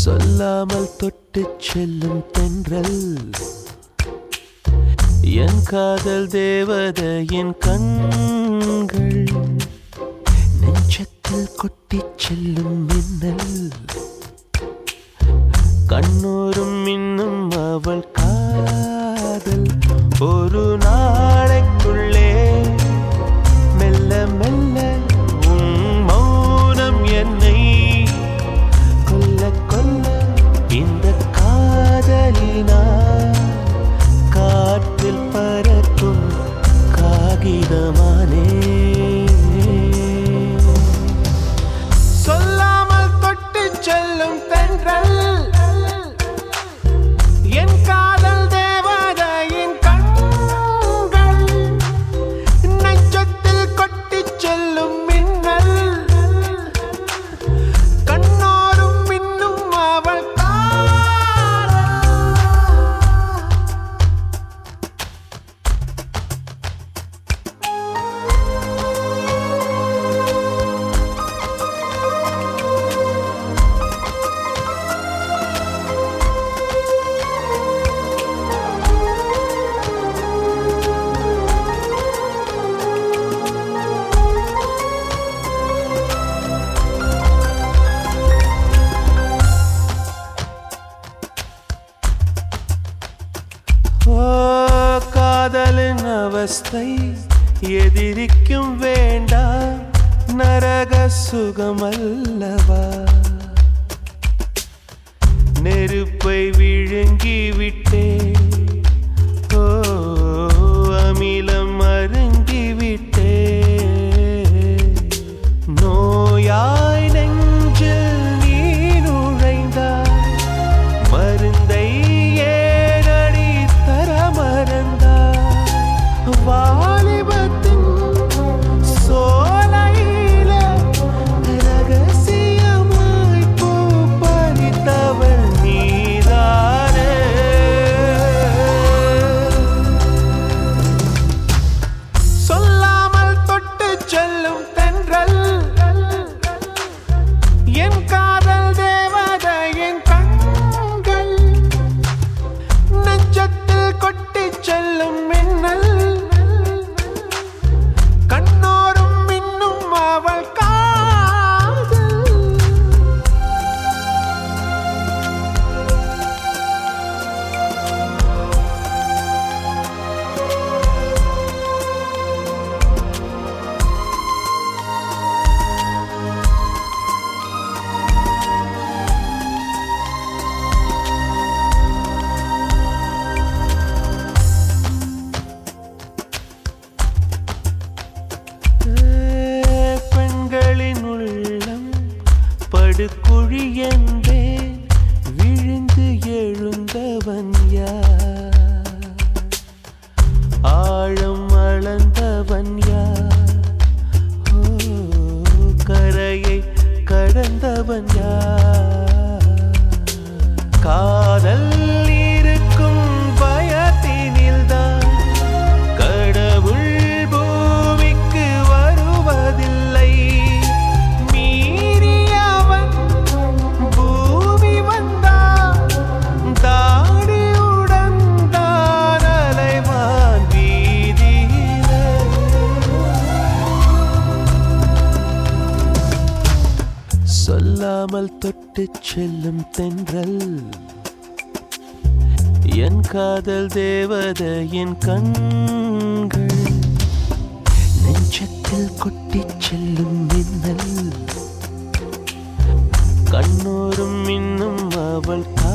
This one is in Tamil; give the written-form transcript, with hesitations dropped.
சொல்லாமல் தொட்டுச் செல்லும் தென்றல் என் காதல் தேவதையின் கண்கள் நெஞ்சத்தில் கொட்டிச் செல்லும் மின்னல் கண்ணோரும் இன்னும் அவள் காதல் ஒரு நாளைக்குள்ளே மெல்ல மெல்ல உன் மௌனம் என்னை கொல்ல கொல்ல இந்த காதலினால் காற்றில் பறக்கும் காகிதமானே சொல்லாமல் தொட்டு செல்லும் தென்றல் என் காதல் தேவதையின் கண்கள் நெஞ்சத்தில் கொட்டிச் செல்லும் மின்னல் கண்ணோரும் இன்னும் அவள் காதலின் அவஸ்தை எதிரிக்கும் வேண்டாம் நரக சுகமல்லவா நெருப்பை விழுங்கி விட்டே ஓ அமிலம் அருங்கி விட்டே நோயாய் நெஞ்சில் நீ நுழைந்தாய் மருந்தை வாலிபத்தின் சோலையில ரகசியமாய் பூ பறித்தவள் நீதானே சொல்லாமல் தொட்டு செல்லும் தென்றல் என் காதல் தேவதையின் கண்கள் நெஞ்சத்தில் கொட்டிச் செல்லும் மின்னல் கண்ணோரும் இன்னும் அவள் காதல் படுகுழி என்பேன் விழுந்து எழுந்தவன் யார் ஆழம் அளந்தவன் யார் ஓ கரையை கடந்தவன் யார் காதல் இருக்கும் பயத்தினில்தான் கடவுள் பூமிக்கு வருவதில்லை சொல்லாமல் தொட்டுச் செல்லும் தென்றல் என் காதல் தேவதையின் கண்கள் நெஞ்சத்தில் கொட்டிச் செல்லும் மின்னல் கண்ணோரும் இன்னும் அவள்